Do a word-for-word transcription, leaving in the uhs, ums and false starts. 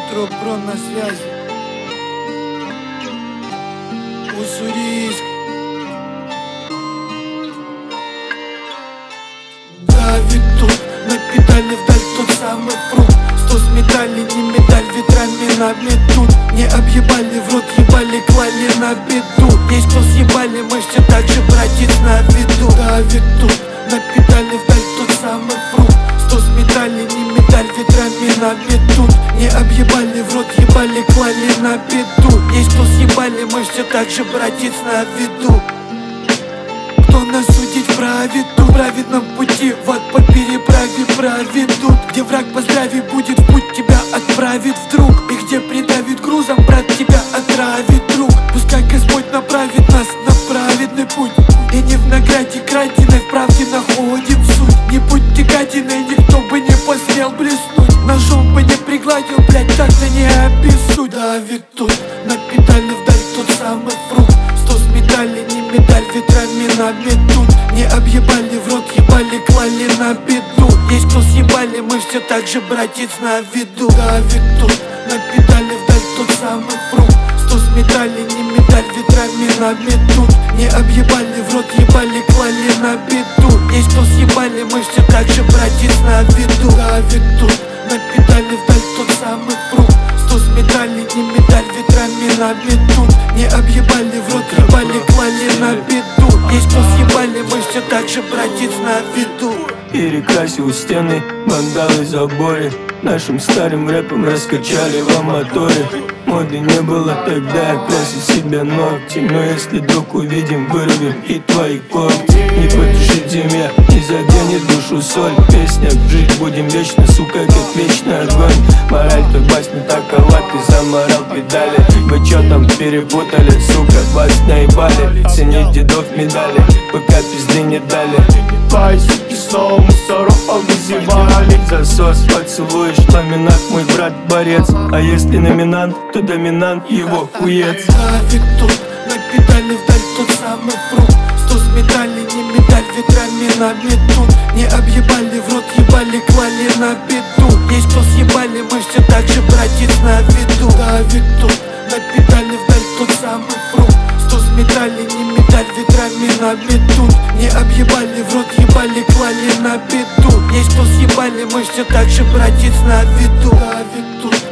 Метро Про на связи. Уссурийск. Давит тут на педали вдаль тот самый фрукт. Сто с медали, не медаль, ветрами наметут. Не объебали, в рот ебали, клали на беду. Есть кто съебали, мы все так же, братец, на виду. Давит тут на педали вдаль тот самый фрукт. Сто с медали, не медаль, ветрами наметут. Не объебали, в рот ебали, клали на беду. Есть кто съебали, мы все так же, братец, на виду. Кто нас судить вправе, то в праведном пути в ад по переправе проведут. Где враг по здравию будет в путь, тебя отправит вдруг. И где придавит грузом, брат, тебя отравит друг. Пускай Господь направит нас на праведный путь. И не в награде краденой, в правде находим суть. Не будьте гадиной, никто бы не посмел блеснуть. Ножом бы не пригладил, блять, так-то не обессудь. Давит тут на педали вдаль тот самый фрукт. Сто с медали, не медаль, ветрами наметут. Не объебали, в рот ебали, клали на беду. Есть кто съебали, мы все так же, братец, на виду. Давит тут на педали вдаль тот самый фрукт. Сто с медали, не медаль, ветрами наметут. Не объебали, в рот ебали, клали на беду. Есть кто съебали, мы все так же, братец, на виду. Давит тут на педали вдаль тот самый фрукт. Сто с медали, не медаль, ветрами наметут. Не объебали, в рот ебали, клали на беду. Есть кто съебали, мы все так же, братец, на виду. Перекрасил стены, вандалы, заборы. Нашим старым рэпом раскачали в моторе. Моды не было тогда, я красил себе ногти. Но если вдруг увидим, вырвем и твои когти. Не потушит земля, не заденет душу соль. В песнях жить будем вечно, сука, как вечный огонь. Мораль той басни такова, ты заморал педали. Вы чё там перепутали, сука, вас наебали. Ценить дедов медали, пока пизды не дали. Пальчики снова мусоров повызывали. Засос поцелуешь, ламинат, мой брат борец. А если номинант, то доминант его хуец. Давит тут на педали вдаль тот самый фрукт. Сто с медали, не медаль, ветрами наметут. Не объебали, в рот ебали, клали на беду. Есть кто съебали, мы все так же, братец, на виду. Давит тут на педали вдаль тот самый фрукт. Сто с медали, не медаль, ветрами наметут. Не объебали, в рот ебали, клали на беду. Есть кто съебали, мы все так же, братец, на виду. Давит тут